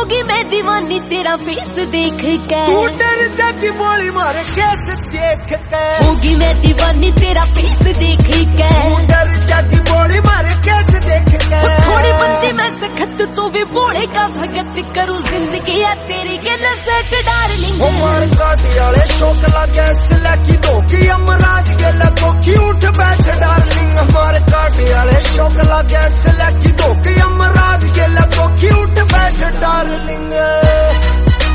होगी मैं दीवानी तेरा फेस देख के। तू डर जाती बोली मारे कैसे देख के। होगी मैं दीवानी तेरा फेस देख के। तू डर जाती बोली मारे कैसे देख के। थोड़ी बंदी मैं सखत तू भी बोले का भगत करूँ जिंदगी है तेरी के नसट डार्लिंग। उमर गाड़ी वाले शौक लगे सिला की धोखी अमराज के लगो की उठ बैठ डाल।